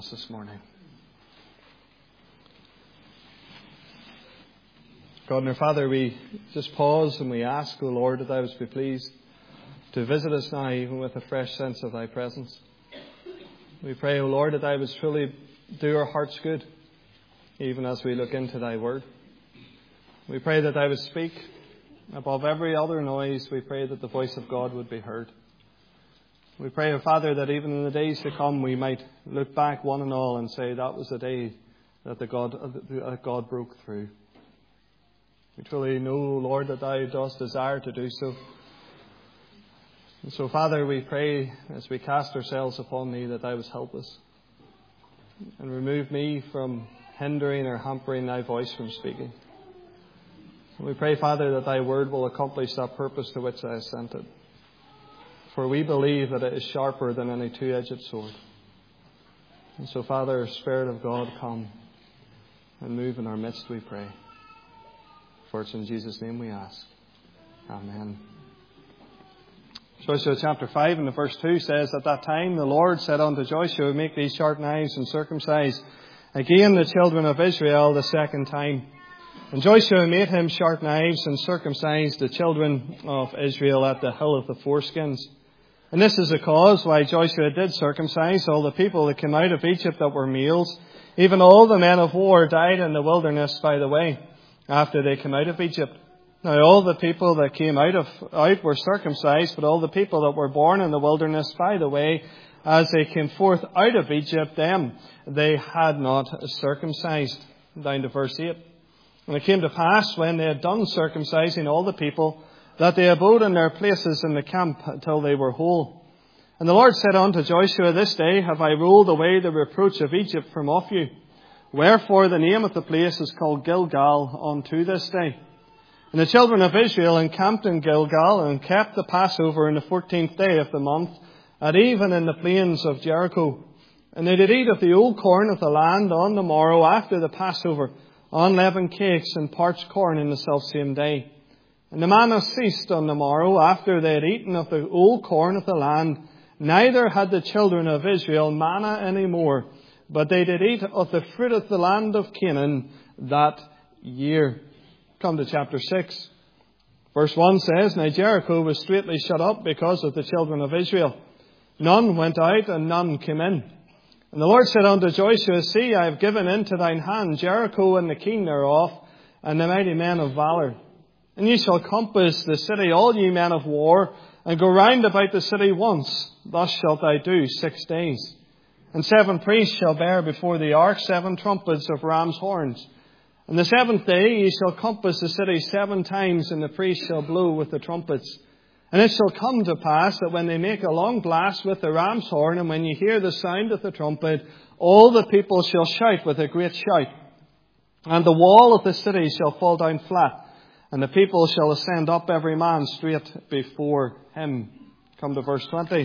This morning. God and our Father, we just pause and we ask, O Lord, that Thou wouldst be pleased to visit us now, even with a fresh sense of Thy presence. We pray, O Lord, that Thou wouldst truly do our hearts good, even as we look into Thy Word. We pray that Thou wouldst speak above every other noise. We pray that the voice of God would be heard. We pray, O Father, that even in the days to come we might look back one and all and say that was the day that God broke through. We truly know, Lord, that Thou dost desire to do so. And so, Father, we pray as we cast ourselves upon Thee that Thou wouldst help us and remove me from hindering or hampering Thy voice from speaking. And we pray, Father, that Thy Word will accomplish that purpose to which Thou hast sent it. For we believe that it is sharper than any two-edged sword. And so, Father, Spirit of God, come and move in our midst, we pray. For it's in Jesus' name we ask. Amen. Joshua chapter 5 and the verse 2 says, At that time the Lord said unto Joshua, Make these sharp knives and circumcise again the children of Israel the second time. And Joshua made him sharp knives and circumcised the children of Israel at the hill of the foreskins. And this is the cause why Joshua did circumcise all the people that came out of Egypt that were males. Even all the men of war died in the wilderness by the way, after they came out of Egypt. Now all the people that came out were circumcised, but all the people that were born in the wilderness by the way, as they came forth out of Egypt, them they had not circumcised. Down to verse 8. And it came to pass, when they had done circumcising all the people, that they abode in their places in the camp until they were whole. And the Lord said unto Joshua, This day have I rolled away the reproach of Egypt from off you. Wherefore the name of the place is called Gilgal unto this day. And the children of Israel encamped in Gilgal, and kept the Passover in the 14th day of the month, at even in the plains of Jericho. And they did eat of the old corn of the land on the morrow after the Passover, unleavened cakes and parched corn in the selfsame day. And the manna ceased on the morrow after they had eaten of the old corn of the land. Neither had the children of Israel manna any more, but they did eat of the fruit of the land of Canaan that year. Come to chapter 6. Verse 1 says, Now Jericho was straitly shut up because of the children of Israel. None went out and none came in. And the Lord said unto Joshua, See, I have given into thine hand Jericho and the king thereof, and the mighty men of valour. And ye shall compass the city, all ye men of war, and go round about the city once. Thus shalt thou do 6 days. And 7 priests shall bear before the ark 7 trumpets of ram's horns. And the 7th day ye shall compass the city 7 times, and the priests shall blow with the trumpets. And it shall come to pass that when they make a long blast with the ram's horn, and when ye hear the sound of the trumpet, all the people shall shout with a great shout. And the wall of the city shall fall down flat, and the people shall ascend up every man straight before him. Come to verse 20.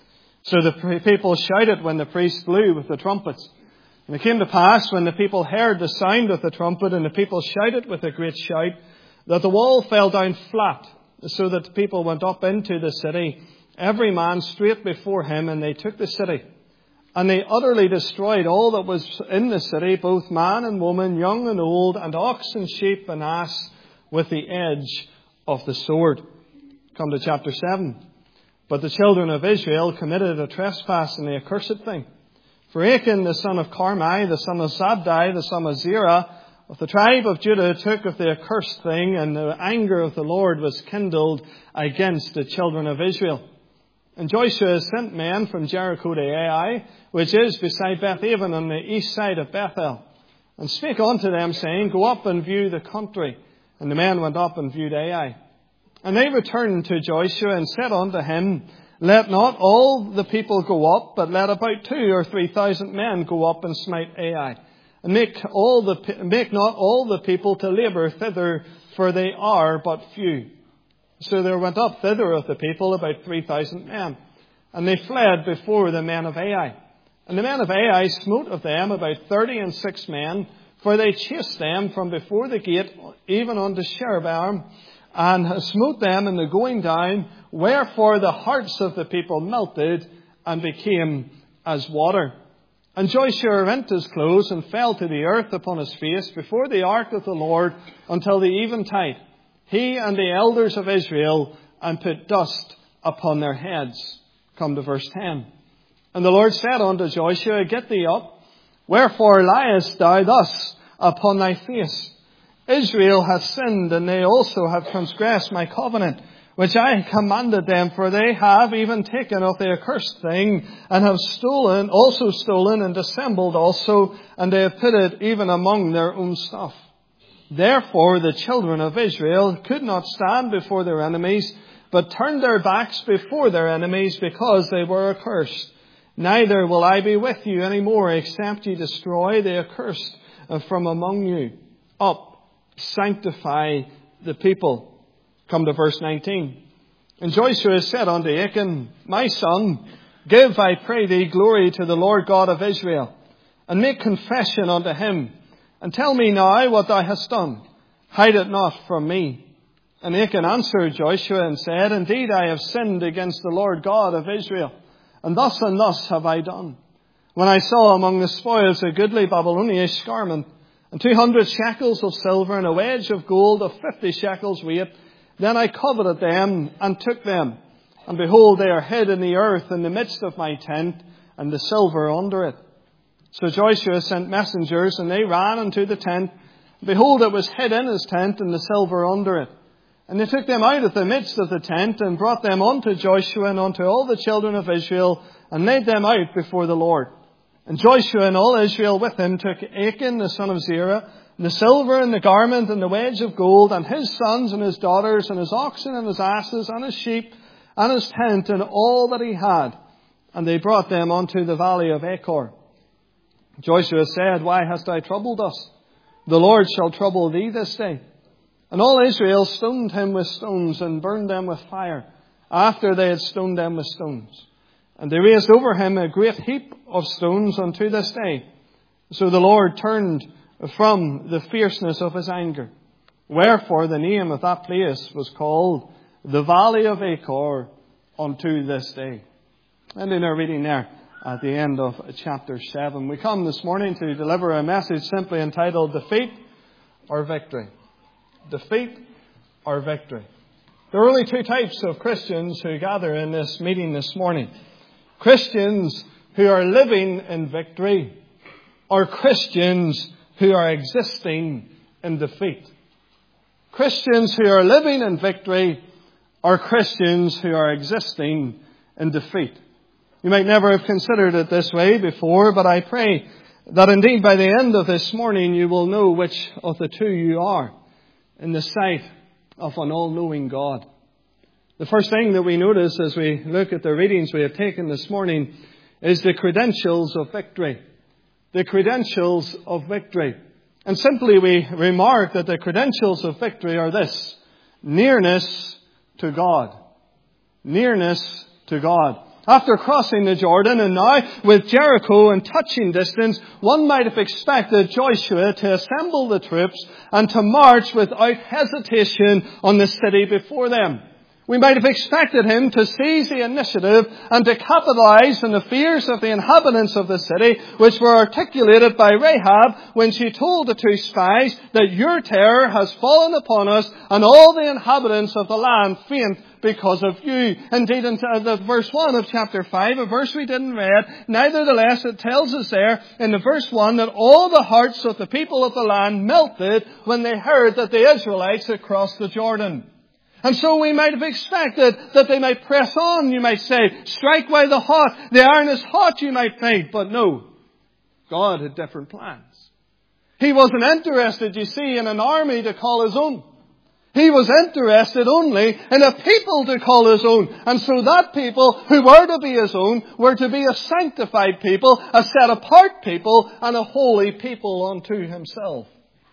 So the people shouted when the priests blew with the trumpets. And it came to pass, when the people heard the sound of the trumpet, and the people shouted with a great shout, that the wall fell down flat, so that the people went up into the city, every man straight before him, and they took the city. And they utterly destroyed all that was in the city, both man and woman, young and old, and ox and sheep and ass, with the edge of the sword. Come to chapter 7. But the children of Israel committed a trespass and the accursed thing. For Achan, the son of Carmi, the son of Zabdi, the son of Zerah, of the tribe of Judah, took of the accursed thing, and the anger of the Lord was kindled against the children of Israel. And Joshua sent men from Jericho to Ai, which is beside Bethaven on the east side of Bethel, and spake unto them, saying, Go up and view the country. And the men went up and viewed Ai. And they returned to Joshua and said unto him, Let not all the people go up, but let about 2,000 or 3,000 men go up and smite Ai. And make not all the people to labour thither, for they are but few. So there went up thither of the people about 3,000 men. And they fled before the men of Ai. And the men of Ai smote of them about 36 men, for they chased them from before the gate, even unto Sherebaim, and smote them in the going down, wherefore the hearts of the people melted and became as water. And Joshua rent his clothes and fell to the earth upon his face before the ark of the Lord until the eventide, he and the elders of Israel, and put dust upon their heads. Come to verse 10. And the Lord said unto Joshua, Get thee up, wherefore liest thou thus upon thy face? Israel hath sinned, and they also have transgressed my covenant, which I commanded them, for they have even taken of the accursed thing, and have stolen and dissembled also, and they have put it even among their own stuff. Therefore the children of Israel could not stand before their enemies, but turned their backs before their enemies, because they were accursed. Neither will I be with you any more, except ye destroy the accursed from among you. Up, sanctify the people. Come to verse 19. And Joshua said unto Achan, My son, give, I pray thee, glory to the Lord God of Israel, and make confession unto him, and tell me now what thou hast done. Hide it not from me. And Achan answered Joshua and said, Indeed, I have sinned against the Lord God of Israel, and thus have I done. When I saw among the spoils a goodly Babylonish garment, and 200 shekels of silver, and a wedge of gold of 50 shekels weight, then I coveted them and took them. And behold, they are hid in the earth in the midst of my tent, and the silver under it. So Joshua sent messengers, and they ran unto the tent. Behold, it was hid in his tent, and the silver under it. And they took them out of the midst of the tent, and brought them unto Joshua and unto all the children of Israel, and laid them out before the Lord. And Joshua and all Israel with him took Achan the son of Zerah, and the silver and the garment and the wedge of gold, and his sons and his daughters, and his oxen and his asses, and his sheep, and his tent, and all that he had. And they brought them unto the valley of Achor. Joshua said, Why hast thou troubled us? The Lord shall trouble thee this day. And all Israel stoned him with stones, and burned them with fire, after they had stoned them with stones. And they raised over him a great heap of stones unto this day. So the Lord turned from the fierceness of his anger. Wherefore the name of that place was called the Valley of Achor unto this day. And in our reading there at the end of chapter 7, we come this morning to deliver a message simply entitled Defeat or Victory. Defeat or victory. There are only two types of Christians who gather in this meeting this morning. Christians who are living in victory, or Christians who are existing in defeat. Christians who are living in victory, or Christians who are existing in defeat. You might never have considered it this way before, but I pray that indeed by the end of this morning you will know which of the two you are in the sight of an all-knowing God. The first thing that we notice as we look at the readings we have taken this morning is the credentials of victory. The credentials of victory. And simply we remark that the credentials of victory are this: nearness to God. Nearness to God. After crossing the Jordan, and now with Jericho in touching distance, one might have expected Joshua to assemble the troops and to march without hesitation on the city before them. We might have expected him to seize the initiative and to capitalize on the fears of the inhabitants of the city, which were articulated by Rahab when she told the two spies that your terror has fallen upon us, and all the inhabitants of the land faint because of you. Indeed, in verse 1 of chapter 5, a verse we didn't read, nevertheless it tells us there in the verse 1 that all the hearts of the people of the land melted when they heard that the Israelites had crossed the Jordan. And so we might have expected that they might press on, you might say. Strike while the iron is hot, you might think. But no, God had different plans. He wasn't interested, you see, in an army to call his own. He was interested only in a people to call his own. And so that people who were to be his own were to be a sanctified people, a set apart people, and a holy people unto himself.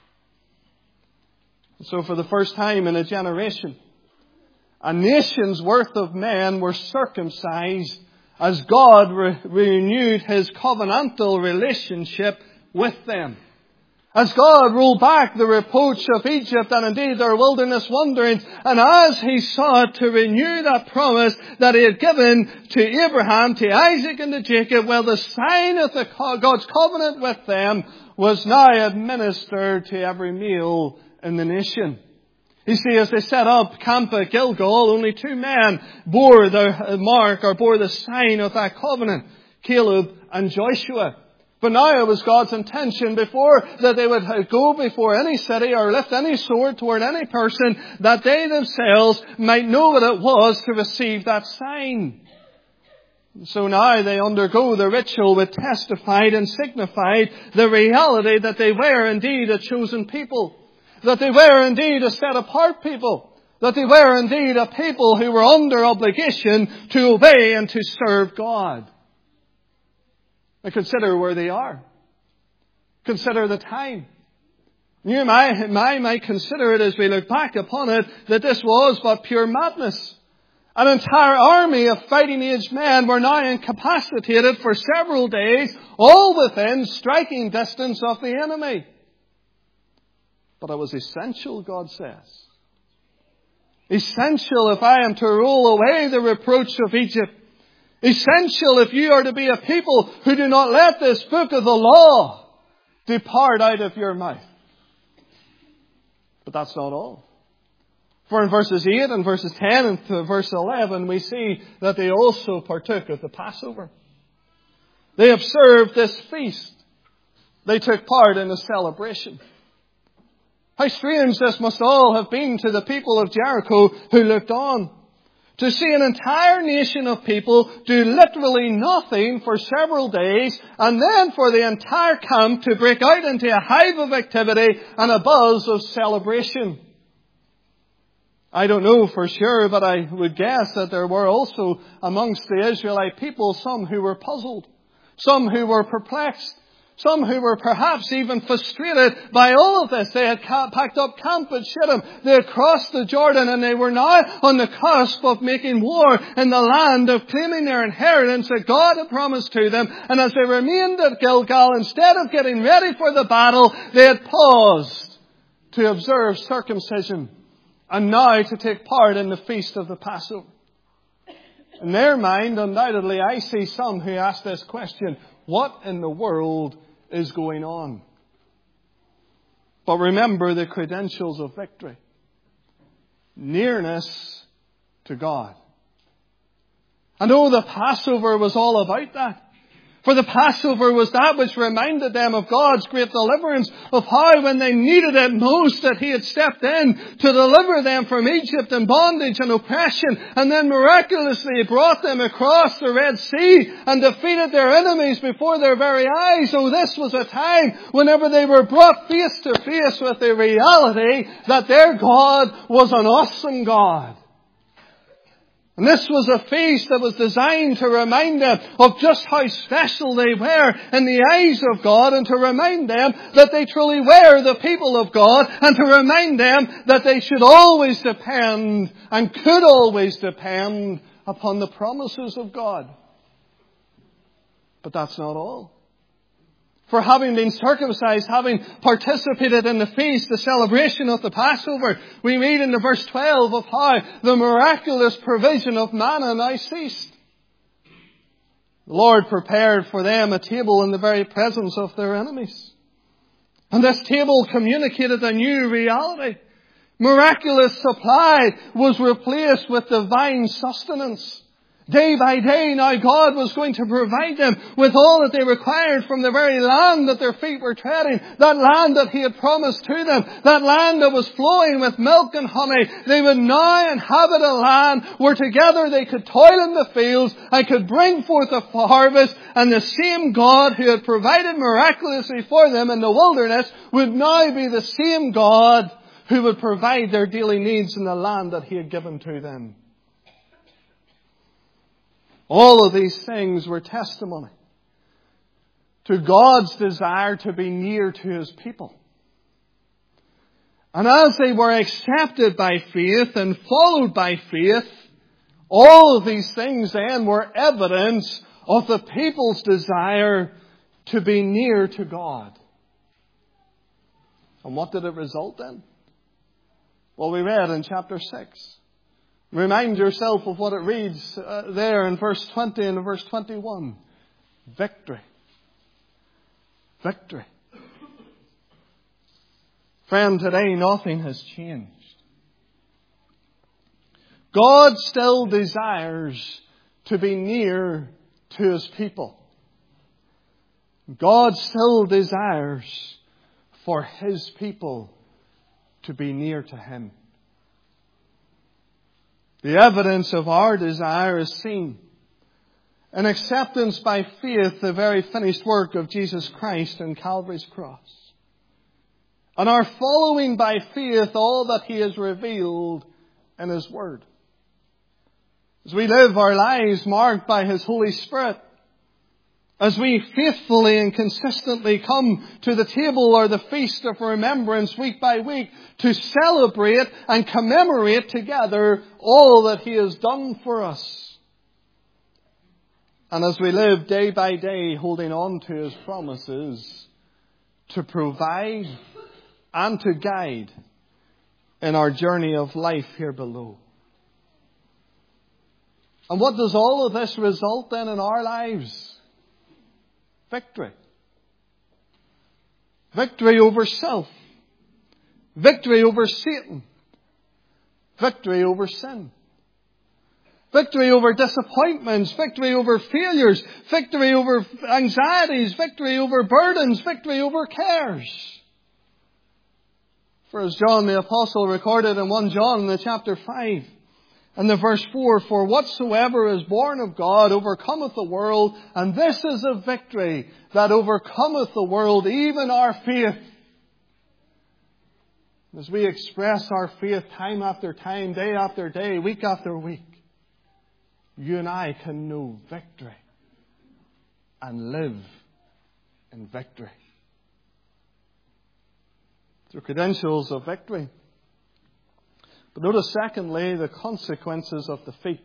And so for the first time in a generation, a nation's worth of men were circumcised as God renewed his covenantal relationship with them. As God rolled back the reproach of Egypt and indeed their wilderness wanderings, and as He sought to renew that promise that He had given to Abraham, to Isaac and to Jacob, well, the sign of God's covenant with them was now administered to every male in the nation. You see, as they set up camp at Gilgal, only 2 men bore the mark or bore the sign of that covenant, Caleb and Joshua. But now it was God's intention before that they would go before any city or lift any sword toward any person, that they themselves might know what it was to receive that sign. So now they undergo the ritual which testified and signified the reality that they were indeed a chosen people, that they were indeed a set apart people, that they were indeed a people who were under obligation to obey and to serve God. Now consider where they are. Consider the time. You and I might consider it as we look back upon it that this was but pure madness. An entire army of fighting-age men were now incapacitated for several days, all within striking distance of the enemy. But it was essential, God says. Essential if I am to roll away the reproach of Egypt. Essential if you are to be a people who do not let this book of the law depart out of your mouth. But that's not all. For in verses 8 and verses 10 and to verse 11, we see that they also partook of the Passover. They observed this feast. They took part in the celebration. How strange this must all have been to the people of Jericho who looked on. To see an entire nation of people do literally nothing for several days, and then for the entire camp to break out into a hive of activity and a buzz of celebration. I don't know for sure, but I would guess that there were also amongst the Israelite people some who were puzzled, some who were perplexed, some who were perhaps even frustrated by all of this. They had packed up camp at Shittim. They had crossed the Jordan, and they were now on the cusp of making war in the land, of claiming their inheritance that God had promised to them. And as they remained at Gilgal, instead of getting ready for the battle, they had paused to observe circumcision and now to take part in the feast of the Passover. In their mind, undoubtedly, I see some who ask this question: what in the world is going on? But remember the credentials of victory. Nearness to God. And the Passover was all about that. For the Passover was that which reminded them of God's great deliverance, of how when they needed it most that He had stepped in to deliver them from Egypt and bondage and oppression, and then miraculously brought them across the Red Sea and defeated their enemies before their very eyes. This was a time whenever they were brought face to face with the reality that their God was an awesome God. And this was a feast that was designed to remind them of just how special they were in the eyes of God, and to remind them that they truly were the people of God, and to remind them that they should always depend and could always depend upon the promises of God. But that's not all. For having been circumcised, having participated in the feast, the celebration of the Passover, we read in the verse 12 of how the miraculous provision of manna now ceased. The Lord prepared for them a table in the very presence of their enemies. And this table communicated a new reality. Miraculous supply was replaced with divine sustenance. Day by day, now God was going to provide them with all that they required from the very land that their feet were treading, that land that He had promised to them, that land that was flowing with milk and honey. They would now inhabit a land where together they could toil in the fields and could bring forth a harvest, and the same God who had provided miraculously for them in the wilderness would now be the same God who would provide their daily needs in the land that He had given to them. All of these things were testimony to God's desire to be near to His people. And as they were accepted by faith and followed by faith, all of these things then were evidence of the people's desire to be near to God. And what did it result in? Well, we read in chapter 6. Remind yourself of what it reads there in verse 20 and verse 21. Victory. Victory. Friend, today nothing has changed. God still desires to be near to His people. God still desires for His people to be near to Him. The evidence of our desire is seen in acceptance by faith the very finished work of Jesus Christ on Calvary's cross. And our following by faith all that He has revealed in His Word. As we live our lives marked by His Holy Spirit, as we faithfully and consistently come to the table or the feast of remembrance week by week to celebrate and commemorate together all that He has done for us. And as we live day by day holding on to His promises to provide and to guide in our journey of life here below. And what does all of this result in our lives? Victory. Victory over self. Victory over Satan. Victory over sin. Victory over disappointments. Victory over failures. Victory over anxieties. Victory over burdens. Victory over cares. For as John the Apostle recorded in 1 John in the chapter 5, and the verse 4, for whatsoever is born of God overcometh the world, and this is a victory that overcometh the world, even our faith. As we express our faith time after time, day after day, week after week, you and I can know victory and live in victory. The credentials of victory. But notice secondly, the consequences of defeat.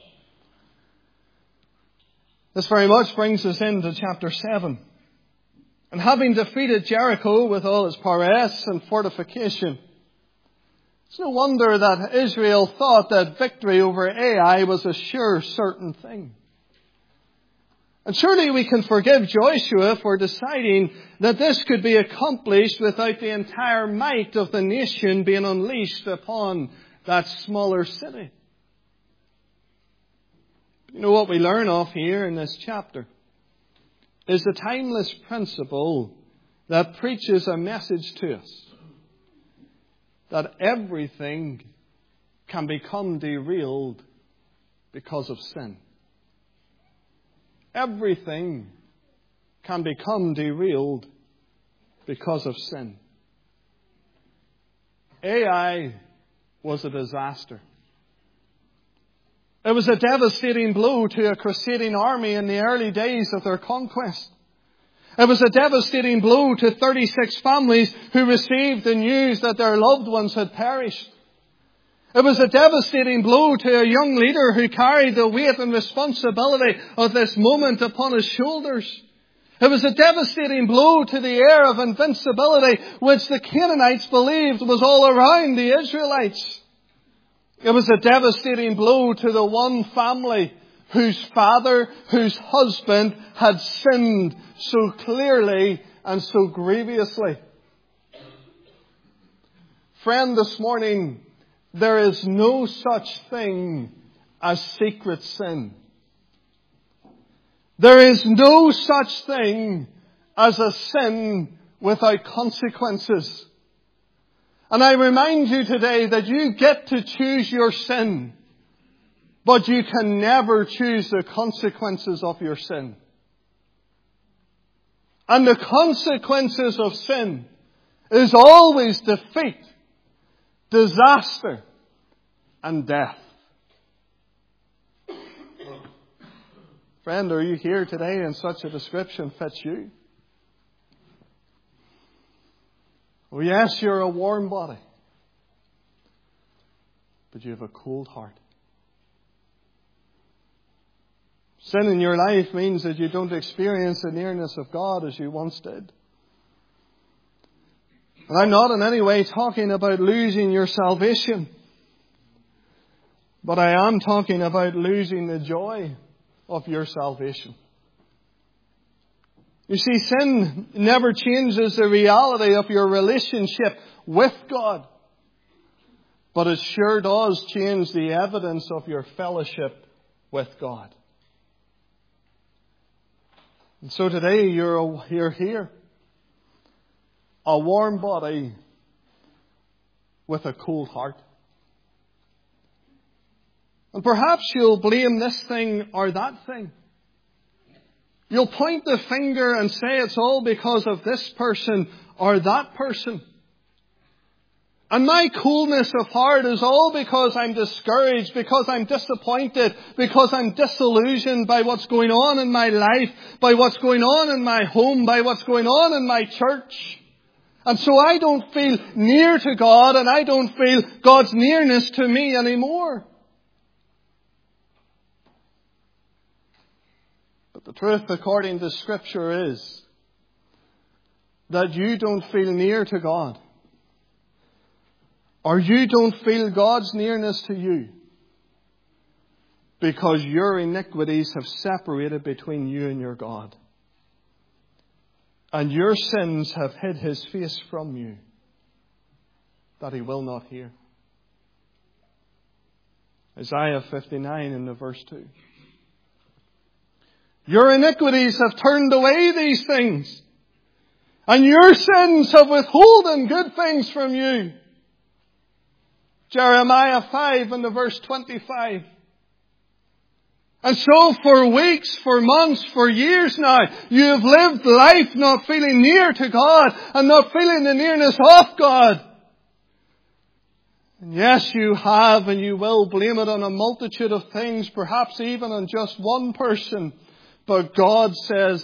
This very much brings us into chapter 7. And having defeated Jericho with all its prowess and fortification, it's no wonder that Israel thought that victory over Ai was a sure, certain thing. And surely we can forgive Joshua for deciding that this could be accomplished without the entire might of the nation being unleashed upon that smaller city. You know what we learn of here in this chapter is the timeless principle that preaches a message to us that everything can become derailed because of sin. Everything can become derailed because of sin. Ai was a disaster. It was a devastating blow to a crusading army in the early days of their conquest. It was a devastating blow to 36 families who received the news that their loved ones had perished. It was a devastating blow to a young leader who carried the weight and responsibility of this moment upon his shoulders. It was a devastating blow to the air of invincibility which the Canaanites believed was all around the Israelites. It was a devastating blow to the one family whose father, whose husband had sinned so clearly and so grievously. Friend, this morning, there is no such thing as secret sin. There is no such thing as a sin without consequences. And I remind you today that you get to choose your sin, but you can never choose the consequences of your sin. And the consequences of sin is always defeat, disaster, and death. Friend, are you here today and such a description fits you? Oh yes, you're a warm body, but you have a cold heart. Sin in your life means that you don't experience the nearness of God as you once did. And I'm not in any way talking about losing your salvation. But I am talking about losing the joy of your salvation. You see, sin never changes the reality of your relationship with God. But it sure does change the evidence of your fellowship with God. And so today you're here. A warm body with a cold heart. And perhaps you'll blame this thing or that thing. You'll point the finger and say it's all because of this person or that person. And my coolness of heart is all because I'm discouraged, because I'm disappointed, because I'm disillusioned by what's going on in my life, by what's going on in my home, by what's going on in my church. And so I don't feel near to God, and I don't feel God's nearness to me anymore. But the truth according to Scripture is that you don't feel near to God. Or you don't feel God's nearness to you because your iniquities have separated between you and your God. And your sins have hid His face from you that He will not hear. Isaiah 59 in the verse 2. Your iniquities have turned away these things, and your sins have withholden good things from you. Jeremiah 5 and the verse 25. And so for weeks, for months, for years now, you have lived life not feeling near to God and not feeling the nearness of God. And yes, you have, and you will blame it on a multitude of things, perhaps even on just one person. But God says,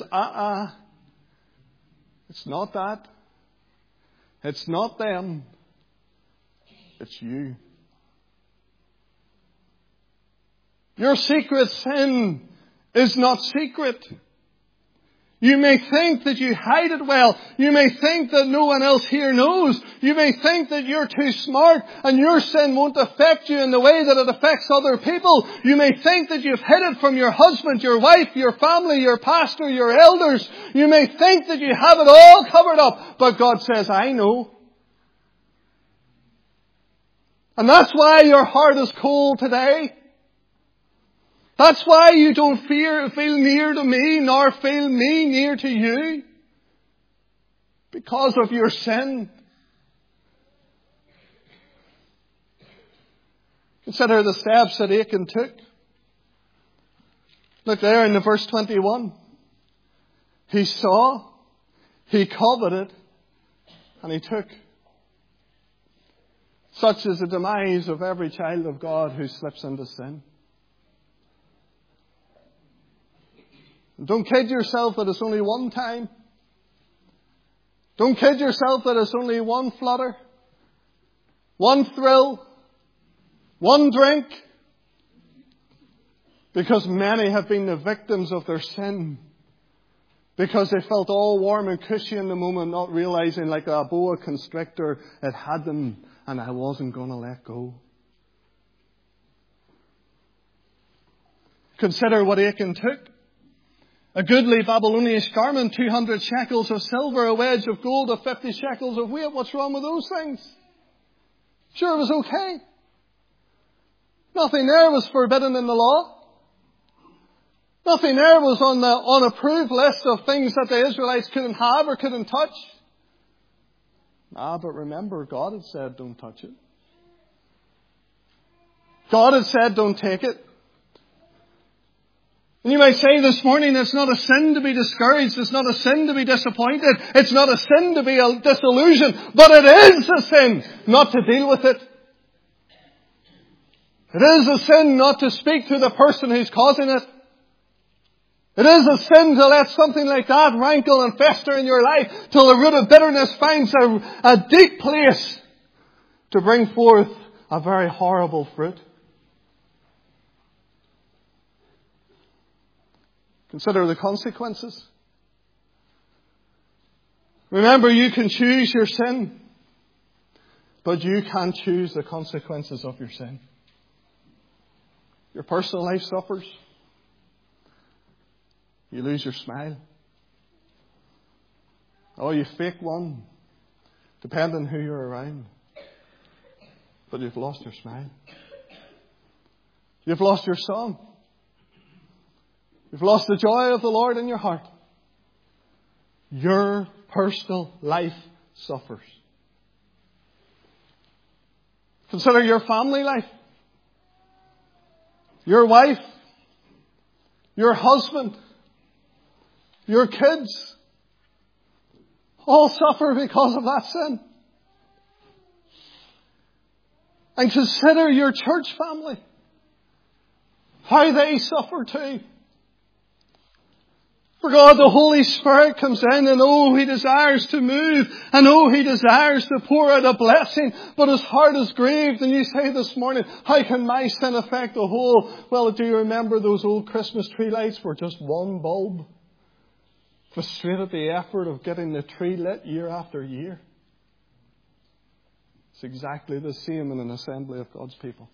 it's not that. It's not them. It's you. Your secret sin is not secret. You may think that you hide it well. You may think that no one else here knows. You may think that you're too smart and your sin won't affect you in the way that it affects other people. You may think that you've hid it from your husband, your wife, your family, your pastor, your elders. You may think that you have it all covered up. But God says, I know. And that's why your heart is cold today. That's why you don't feel near to me, nor feel me near to you. Because of your sin. Consider the steps that Achan took. Look there in the verse 21. He saw, he coveted, and he took. Such is the demise of every child of God who slips into sin. Don't kid yourself that it's only one time. Don't kid yourself that it's only one flutter, one thrill, one drink. Because many have been the victims of their sin. Because they felt all warm and cushy in the moment, not realizing like a boa constrictor, it had them and I wasn't going to let go. Consider what Achan took. A goodly Babylonish garment, 200 shekels of silver, a wedge of gold of 50 shekels of weight. What's wrong with those things? Sure, it was okay. Nothing there was forbidden in the law. Nothing there was on the unapproved list of things that the Israelites couldn't have or couldn't touch. But remember, God had said don't touch it. God had said don't take it. And you might say this morning, it's not a sin to be discouraged. It's not a sin to be disappointed. It's not a sin to be disillusioned. But it is a sin not to deal with it. It is a sin not to speak to the person who's causing it. It is a sin to let something like that rankle and fester in your life till the root of bitterness finds a deep place to bring forth a very horrible fruit. Consider the consequences. Remember, you can choose your sin. But you can't choose the consequences of your sin. Your personal life suffers. You lose your smile. Oh, you fake one, depending on who you're around. But you've lost your smile. You've lost your song. You've lost the joy of the Lord in your heart. Your personal life suffers. Consider your family life. Your wife. Your husband. Your kids. All suffer because of that sin. And consider your church family. How they suffer too. For God, the Holy Spirit comes in and He desires to move and He desires to pour out a blessing, but His heart is grieved. And you say this morning, how can my sin affect the whole? Well, do you remember those old Christmas tree lights were just one bulb? Frustrated the effort of getting the tree lit year after year. It's exactly the same in an assembly of God's people.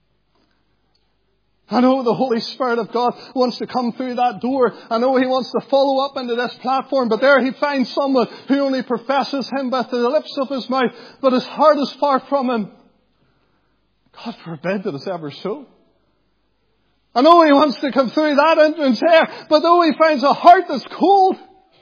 I know the Holy Spirit of God wants to come through that door. I know He wants to follow up into this platform. But there He finds someone who only professes Him with the lips of his mouth, but his heart is far from Him. God forbid that it's ever so. I know He wants to come through that entrance there, but though He finds a heart that's cold,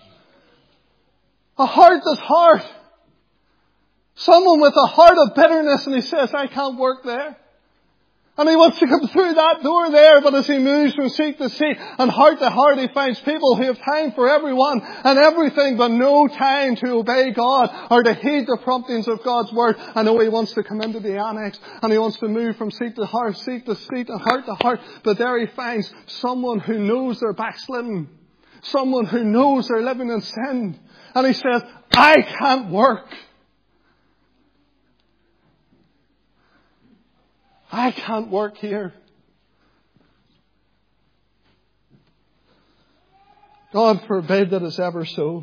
a heart that's hard, someone with a heart of bitterness, and He says, I can't work there. And He wants to come through that door there, but as He moves from seat to seat and heart to heart, He finds people who have time for everyone and everything, but no time to obey God or to heed the promptings of God's Word. I know He wants to come into the annex and He wants to move from seat to seat and heart to heart, but there He finds someone who knows they're backslidden, someone who knows they're living in sin. And He says, I can't work. I can't work here. God forbid that it's ever so.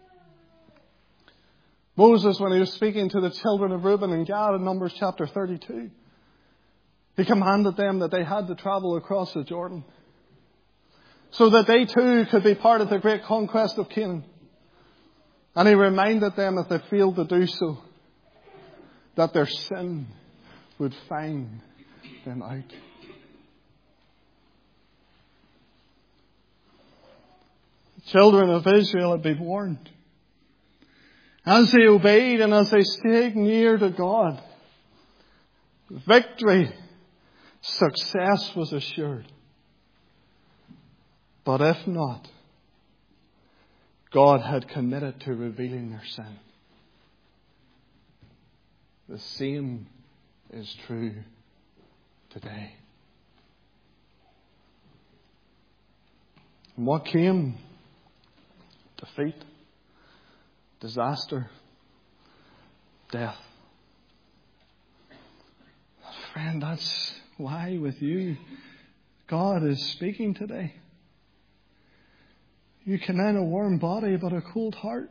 Moses, when he was speaking to the children of Reuben and Gad in Numbers chapter 32, he commanded them that they had to travel across the Jordan so that they too could be part of the great conquest of Canaan. And he reminded them, if they failed to do so, that their sin would find them out. The children of Israel had been warned. As they obeyed and as they stayed near to God, victory, success was assured. But if not, God had committed to revealing their sin. The same is true today. And what came? Defeat, disaster, death. Friend, that's why with you God is speaking today. You can have a warm body but a cold heart.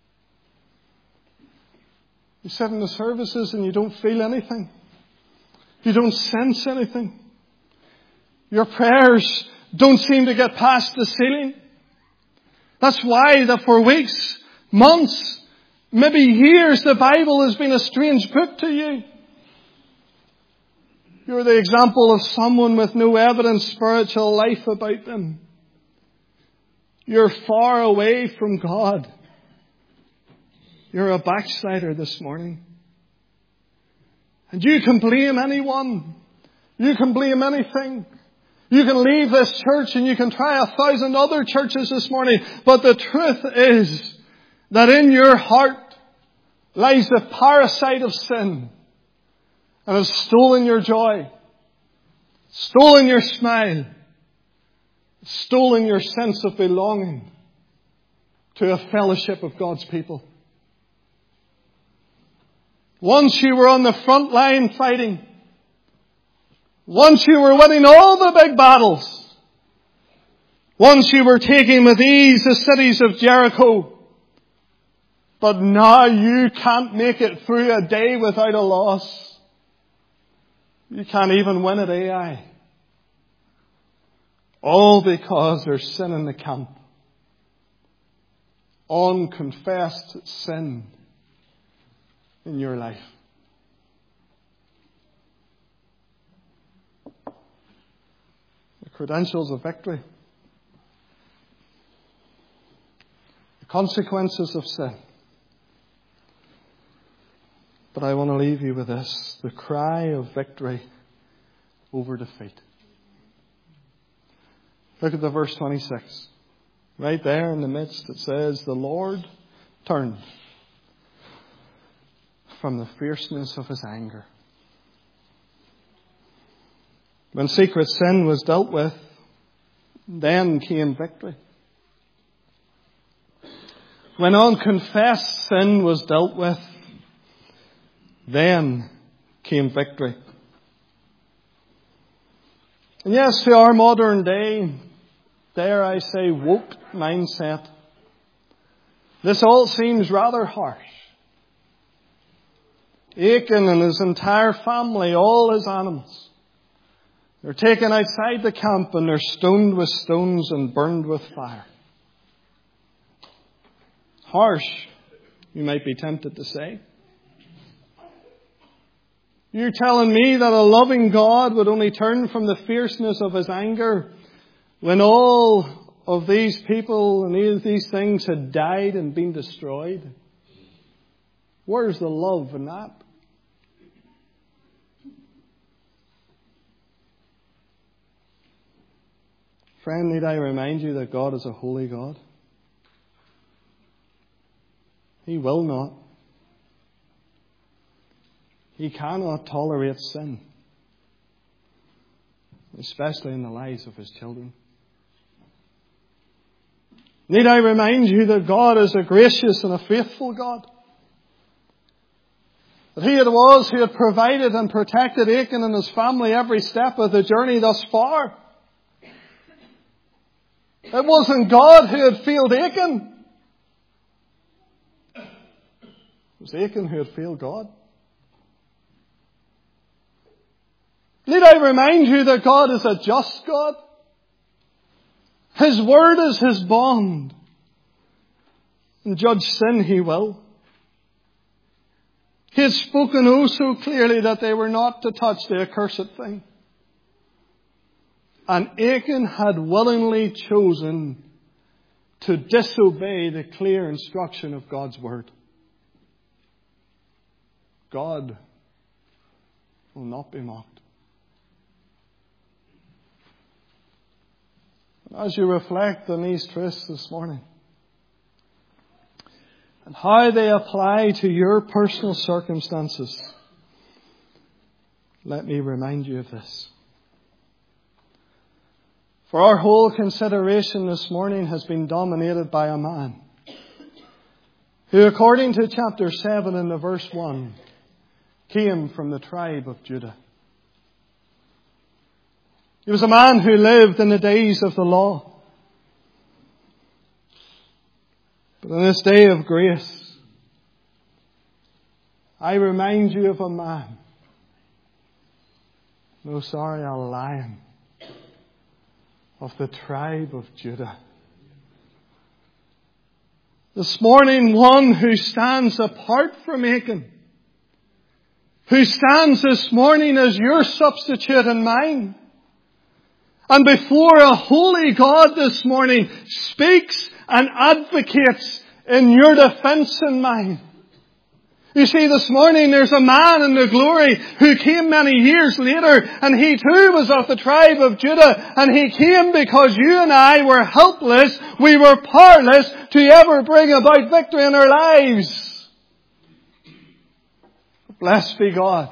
You sit in the services and you don't feel anything. You don't sense anything. Your prayers don't seem to get past the ceiling. That's why that for weeks, months, maybe years, the Bible has been a strange book to you. You're the example of someone with no evident spiritual life about them. You're far away from God. You're a backslider this morning. And you can blame anyone. You can blame anything. You can leave this church and you can try 1,000 other churches this morning. But the truth is that in your heart lies the parasite of sin. And has stolen your joy. Stolen your smile. Stolen your sense of belonging to a fellowship of God's people. Once you were on the front line fighting. Once you were winning all the big battles. Once you were taking with ease the cities of Jericho. But now you can't make it through a day without a loss. You can't even win at AI. All because there's sin in the camp. Unconfessed sin in your life. The credentials of victory. The consequences of sin. But I want to leave you with this. The cry of victory over defeat. Look at the verse 26. Right there in the midst it says, the Lord turned from the fierceness of his anger. When secret sin was dealt with, then came victory. When unconfessed sin was dealt with, then came victory. And yes, to our modern day, dare I say, woke mindset, this all seems rather harsh. Achan and his entire family, all his animals, they're taken outside the camp and they're stoned with stones and burned with fire. Harsh, you might be tempted to say. You're telling me that a loving God would only turn from the fierceness of his anger when all of these people and these things had died and been destroyed? Where's the love in that? Friend, need I remind you that God is a holy God? He will not. He cannot tolerate sin, especially in the lives of his children. Need I remind you that God is a gracious and a faithful God? That He it was who had provided and protected Achan and his family every step of the journey thus far. It wasn't God who had failed Achan. It was Achan who had failed God. Need I remind you that God is a just God? His word is His bond. And judge sin He will. He had spoken oh so clearly that they were not to touch the accursed thing. And Achan had willingly chosen to disobey the clear instruction of God's word. God will not be mocked. As you reflect on these truths this morning and how they apply to your personal circumstances, let me remind you of this. For our whole consideration this morning has been dominated by a man who, according to chapter 7 and the verse 1, came from the tribe of Judah. He was a man who lived in the days of the law. But in this day of grace, I remind you of a man. No, sorry, a lion of the tribe of Judah. This morning, one who stands apart from Achan, who stands this morning as your substitute and mine, and before a holy God this morning speaks and advocates in your defense and mine. You see, this morning there's a man in the glory who came many years later, and he too was of the tribe of Judah, and he came because you and I were helpless, we were powerless to ever bring about victory in our lives. Blessed be God.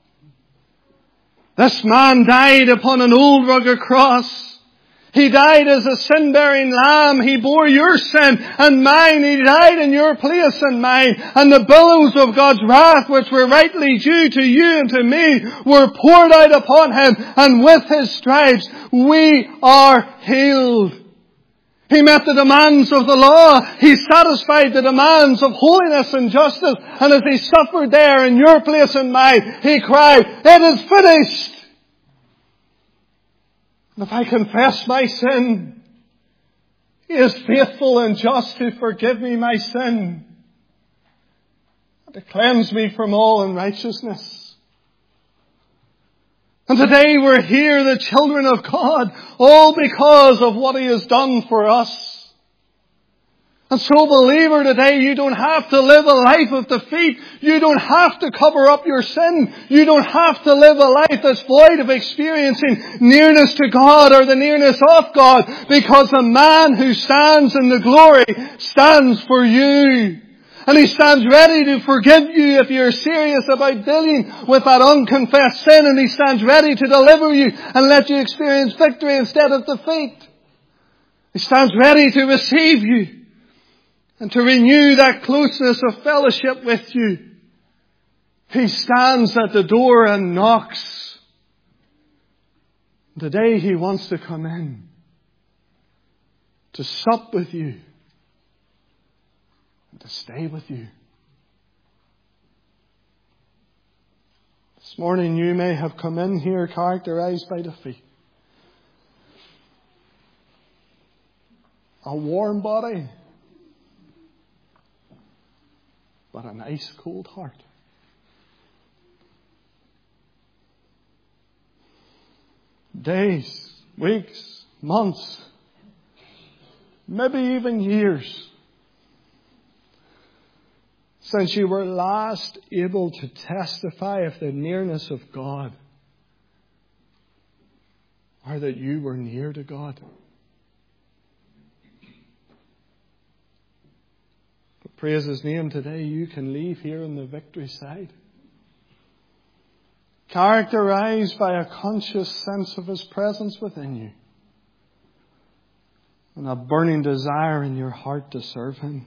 This man died upon an old rugged cross. He died as a sin-bearing lamb. He bore your sin and mine. He died in your place and mine. And the billows of God's wrath, which were rightly due to you and to me, were poured out upon Him. And with His stripes, we are healed. He met the demands of the law. He satisfied the demands of holiness and justice. And as He suffered there in your place and mine, He cried, "It is finished." And if I confess my sin, He is faithful and just to forgive me my sin and to cleanse me from all unrighteousness. And today we're here, the children of God, all because of what He has done for us. And so, believer, today you don't have to live a life of defeat. You don't have to cover up your sin. You don't have to live a life that's void of experiencing nearness to God or the nearness of God, because the man who stands in the glory stands for you. And He stands ready to forgive you if you're serious about dealing with that unconfessed sin. And He stands ready to deliver you and let you experience victory instead of defeat. He stands ready to receive you and to renew that closeness of fellowship with you. He stands at the door and knocks. Today He wants to come in to sup with you, to stay with you. This morning you may have come in here characterized by defeat. A warm body, but an ice cold heart. Days, weeks, months, maybe even years since you were last able to testify of the nearness of God, or that you were near to God. But praise His name, today you can leave here on the victory side, characterized by a conscious sense of His presence within you and a burning desire in your heart to serve Him.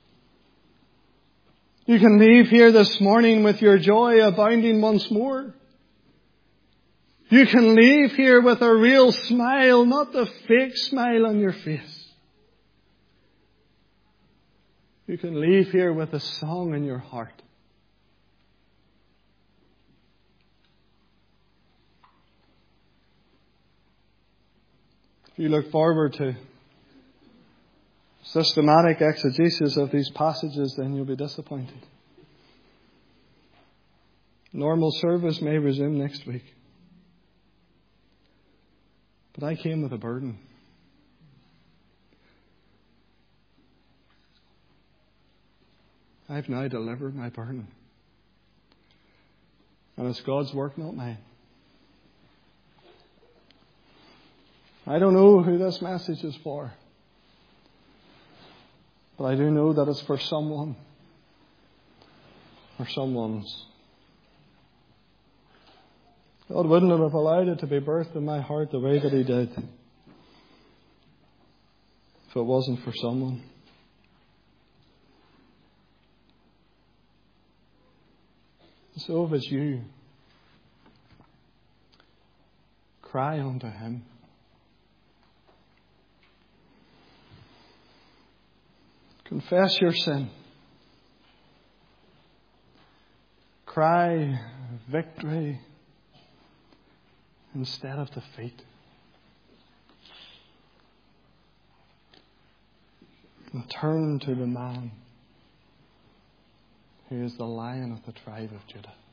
You can leave here this morning with your joy abounding once more. You can leave here with a real smile, not the fake smile on your face. You can leave here with a song in your heart. If you look forward to systematic exegesis of these passages, then you'll be disappointed. Normal service may resume next week. But I came with a burden. I've now delivered my burden. And it's God's work, not mine. I don't know who this message is for. But I do know that it's for someone or someone's. God wouldn't have allowed it to be birthed in my heart the way that He did if it wasn't for someone. So if it's you, cry unto Him. Confess your sin. Cry victory instead of defeat. And turn to the man who is the Lion of the tribe of Judah.